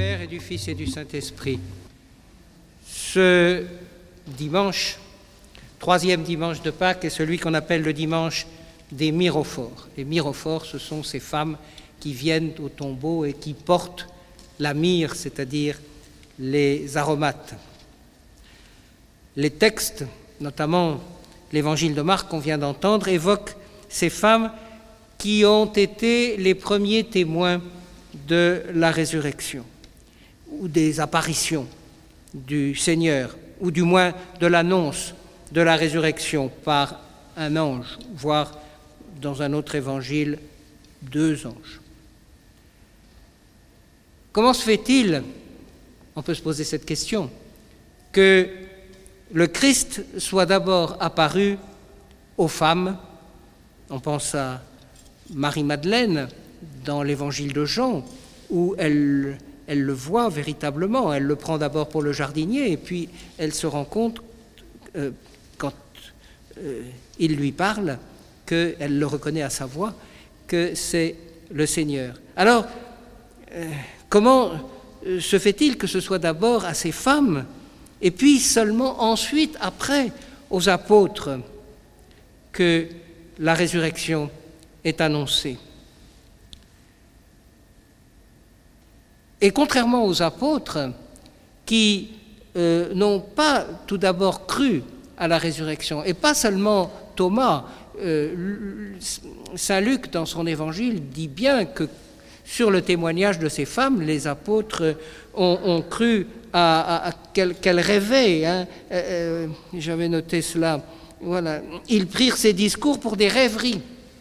Père et du Fils et du Saint-Esprit. Ce dimanche, troisième dimanche de Pâques, est celui qu'on appelle le dimanche des myrophores. Les myrophores, ce sont ces femmes qui viennent au tombeau et qui portent la myrrhe, c'est-à-dire les aromates. Les textes, notamment l'évangile de Marc qu'on vient d'entendre, évoquent ces femmes qui ont été les premiers témoins de la résurrection ou des apparitions du Seigneur, ou du moins de l'annonce de la résurrection par un ange, voire dans un autre évangile, 2 anges. Comment se fait-il, on peut se poser cette question, que le Christ soit d'abord apparu aux femmes? On pense à Marie-Madeleine dans l'évangile de Jean, où elle le voit véritablement. Elle le prend d'abord pour le jardinier, et puis elle se rend compte, quand il lui parle, qu'elle le reconnaît à sa voix, que c'est le Seigneur. Alors, comment se fait-il que ce soit d'abord à ces femmes, et puis seulement ensuite, après, aux apôtres, que la résurrection est annoncée? Et contrairement aux apôtres qui n'ont pas tout d'abord cru à la résurrection, et pas seulement Thomas, Saint Luc dans son évangile dit bien que sur le témoignage de ces femmes, les apôtres ont cru qu'elles rêvaient. Hein. J'avais noté cela. Voilà. Ils prirent ces discours pour des rêveries.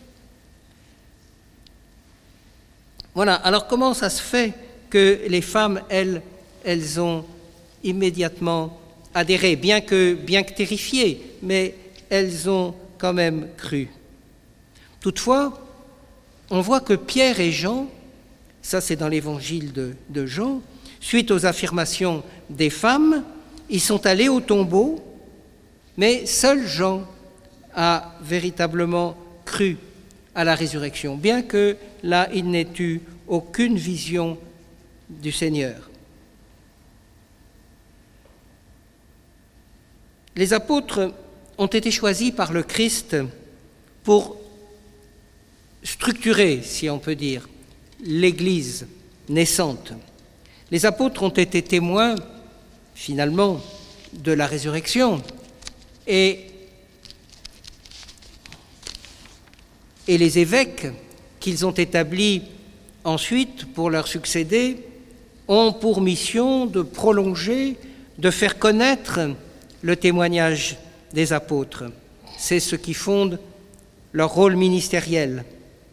Voilà. Alors comment ça se fait que les femmes, elles ont immédiatement adhéré, bien que terrifiées, mais elles ont quand même cru. Toutefois, on voit que Pierre et Jean, ça c'est dans l'évangile de Jean, suite aux affirmations des femmes, ils sont allés au tombeau, mais seul Jean a véritablement cru à la résurrection, bien que là il n'ait eu aucune vision du Seigneur. Les apôtres ont été choisis par le Christ pour structurer, si on peut dire, l'Église naissante. Les apôtres ont été témoins, finalement, de la résurrection et les évêques qu'ils ont établis ensuite pour leur succéder ont pour mission de prolonger, de faire connaître le témoignage des apôtres. C'est ce qui fonde leur rôle ministériel.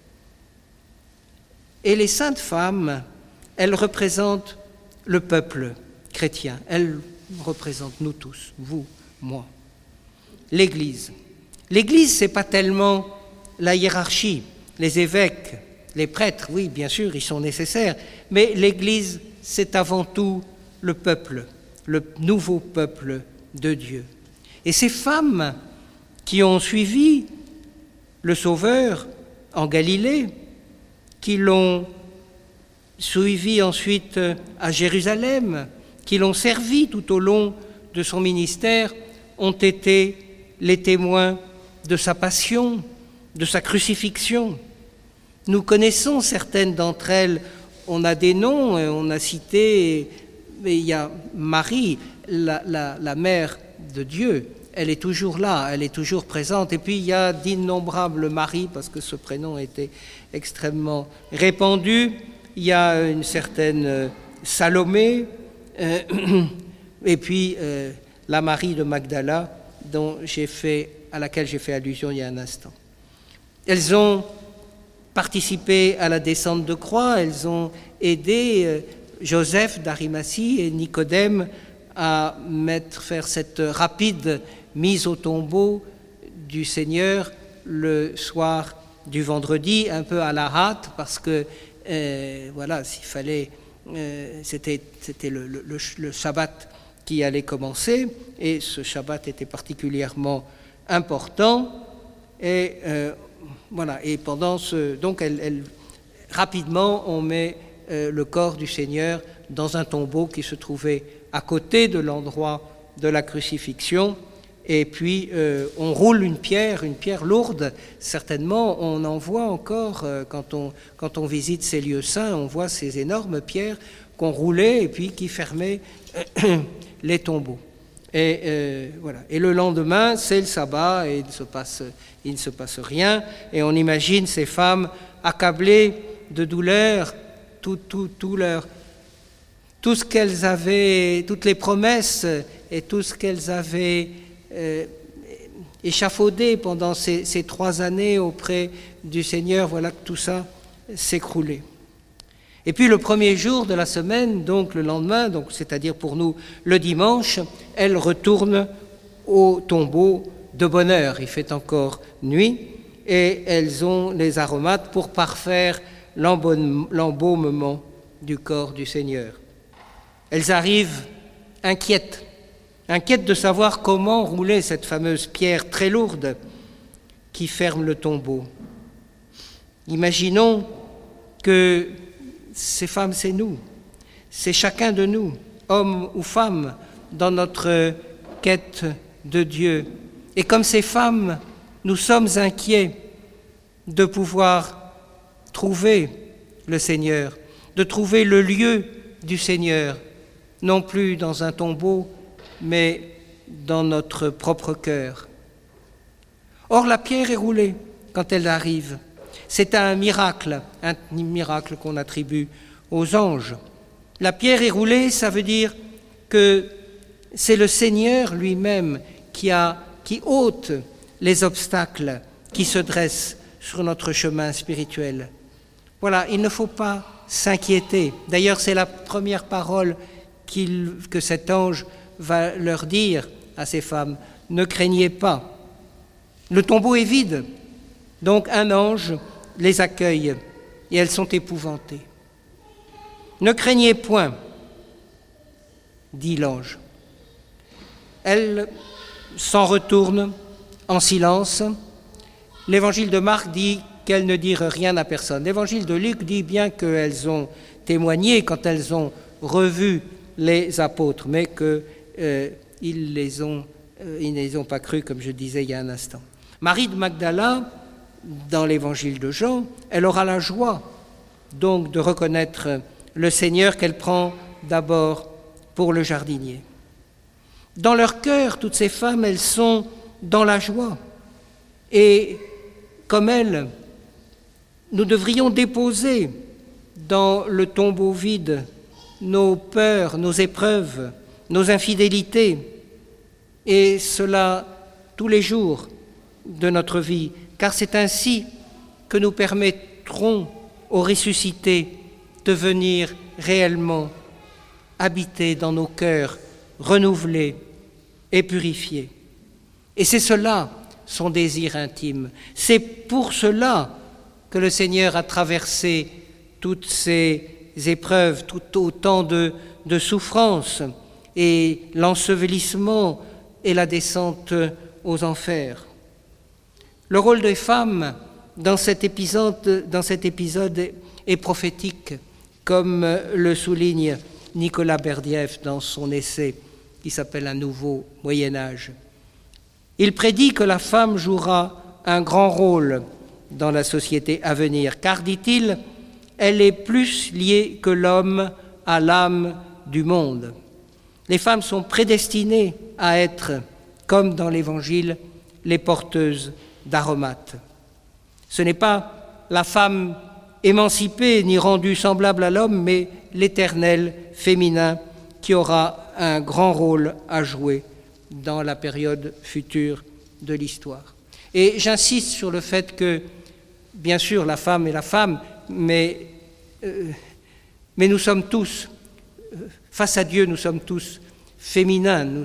Et les saintes femmes, elles représentent le peuple chrétien. Elles représentent nous tous, vous, moi. L'Église. L'Église, ce n'est pas tellement la hiérarchie, les évêques, les prêtres, oui, bien sûr, ils sont nécessaires, mais l'Église, c'est avant tout le peuple, le nouveau peuple de Dieu. Et ces femmes qui ont suivi le Sauveur en Galilée, qui l'ont suivi ensuite à Jérusalem, qui l'ont servi tout au long de son ministère, ont été les témoins de sa passion, de sa crucifixion. Nous connaissons certaines d'entre elles, on a des noms, on a cité, mais il y a Marie, la mère de Dieu, elle est toujours là, elle est toujours présente. Et puis il y a d'innombrables Maries, parce que ce prénom était extrêmement répandu. Il y a une certaine Salomé, et puis la Marie de Magdala, à laquelle j'ai fait allusion il y a un instant. Elles ont participé à la descente de croix, elles ont aidé Joseph d'Arimathie et Nicodème à faire cette rapide mise au tombeau du Seigneur le soir du vendredi, un peu à la hâte, parce que voilà, s'il fallait, c'était le Shabbat qui allait commencer, et ce Shabbat était particulièrement important, et voilà, et pendant donc rapidement on met le corps du Seigneur dans un tombeau qui se trouvait à côté de l'endroit de la crucifixion. Et puis on roule une pierre lourde, certainement. On en voit encore, quand on visite ces lieux saints, on voit ces énormes pierres qu'on roulait et puis qui fermaient les tombeaux. Et voilà. Et le lendemain, c'est le sabbat et il ne se passe rien. Et on imagine ces femmes accablées de douleur, tout ce qu'elles avaient, toutes les promesses et tout ce qu'elles avaient échafaudé pendant ces 3 années auprès du Seigneur, voilà que tout ça s'écroulait. Et puis le premier jour de la semaine, donc le lendemain, donc c'est-à-dire pour nous le dimanche, elles retournent au tombeau de bonne heure. Il fait encore nuit et elles ont les aromates pour parfaire l'embaumement du corps du Seigneur. Elles arrivent inquiètes de savoir comment rouler cette fameuse pierre très lourde qui ferme le tombeau. Imaginons que ces femmes, c'est nous, c'est chacun de nous, hommes ou femmes, dans notre quête de Dieu. Et comme ces femmes, nous sommes inquiets de pouvoir trouver le Seigneur, de trouver le lieu du Seigneur, non plus dans un tombeau, mais dans notre propre cœur. Or, la pierre est roulée quand elle arrive. C'est un miracle qu'on attribue aux anges. La pierre est roulée, ça veut dire que c'est le Seigneur lui-même qui ôte les obstacles qui se dressent sur notre chemin spirituel. Voilà, il ne faut pas s'inquiéter. D'ailleurs, c'est la première parole que cet ange va leur dire à ces femmes. Ne craignez pas. Le tombeau est vide, donc un ange les accueille et elles sont épouvantées. Ne craignez point, dit l'ange. Elles s'en retournent en silence. L'évangile de Marc dit qu'elles ne dirent rien à personne. L'évangile de Luc dit bien qu'elles ont témoigné quand elles ont revu les apôtres, mais qu'ils ne les ont pas crus, comme je disais il y a un instant. Marie de Magdala, dans l'évangile de Jean, elle aura la joie donc de reconnaître le Seigneur qu'elle prend d'abord pour le jardinier. Dans leur cœur, toutes ces femmes, elles sont dans la joie. Et comme elles, nous devrions déposer dans le tombeau vide nos peurs, nos épreuves, nos infidélités, et cela tous les jours de notre vie, car c'est ainsi que nous permettrons au ressuscité de venir réellement habiter dans nos cœurs, renouvelés et purifiés. Et c'est cela son désir intime. C'est pour cela que le Seigneur a traversé toutes ces épreuves, tout autant de souffrances et l'ensevelissement et la descente aux enfers. Le rôle des femmes dans cet épisode est prophétique, comme le souligne Nicolas Berdyaev dans son essai qui s'appelle « Un nouveau Moyen-Âge ». Il prédit que la femme jouera un grand rôle dans la société à venir, car, dit-il, elle est plus liée que l'homme à l'âme du monde. Les femmes sont prédestinées à être, comme dans l'Évangile, les porteuses d'aromates. Ce n'est pas la femme émancipée ni rendue semblable à l'homme, mais l'éternel féminin qui aura un grand rôle à jouer dans la période future de l'histoire. Et j'insiste sur le fait que, bien sûr, la femme est la femme, mais nous sommes tous, face à Dieu, nous sommes tous féminins, nous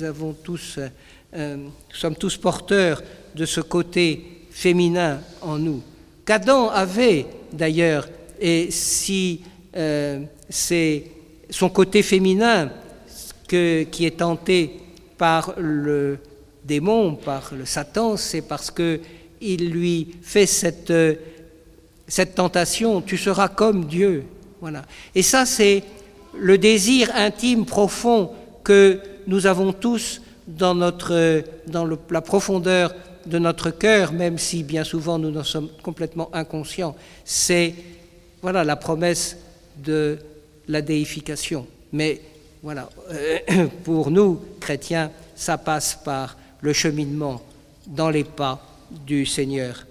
sommes tous porteurs de ce côté féminin en nous. Qu'Adam avait d'ailleurs, et si c'est son côté féminin qui est tenté par le démon, par le Satan, c'est parce qu'il lui fait cette tentation, tu seras comme Dieu. Voilà. Et ça, c'est le désir intime, profond que nous avons tous dans la profondeur de notre cœur, même si bien souvent nous en sommes complètement inconscients. C'est voilà, la promesse de la déification. Mais voilà, pour nous, chrétiens, ça passe par le cheminement dans les pas du Seigneur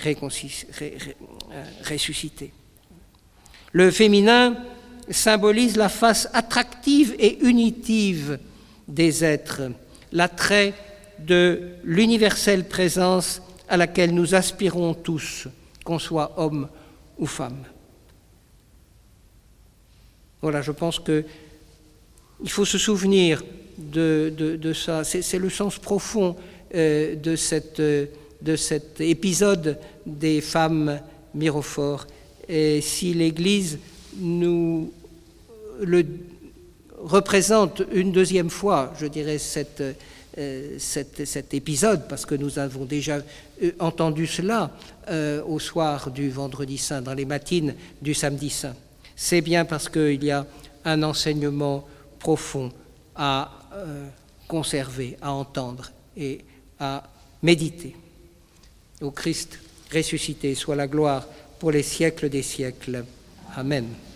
ressuscité. Le féminin symbolise la face attractive et unitive des êtres, l'attrait de l'universelle présence à laquelle nous aspirons tous, qu'on soit homme ou femme. Voilà, je pense qu'il faut se souvenir de ça. C'est le sens profond de cet épisode des femmes myrophores. Et si l'Église nous le représente une deuxième fois, je dirais, cet épisode, parce que nous avons déjà entendu cela au soir du Vendredi Saint, dans les matines du Samedi Saint, c'est bien parce qu'il y a un enseignement profond à conserver, à entendre et à méditer. Au Christ ressuscité soit la gloire pour les siècles des siècles. Amen.